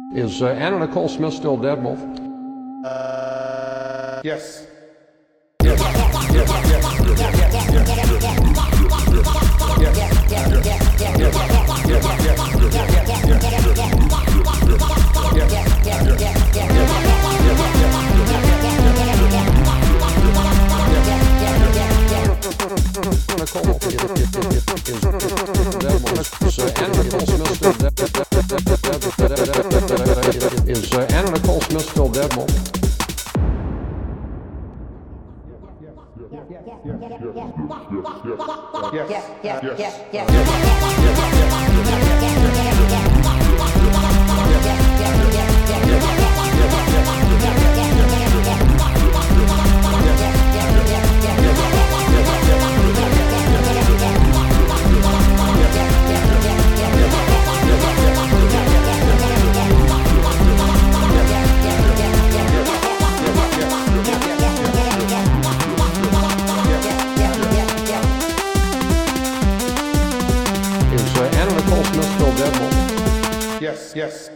Is Anna Nicole Smith still dead, Wolf? Yes. Is Anna Nicole Smith still dead, Wolf? Is Anna Nicole Smith still dead, Wolf? Yes.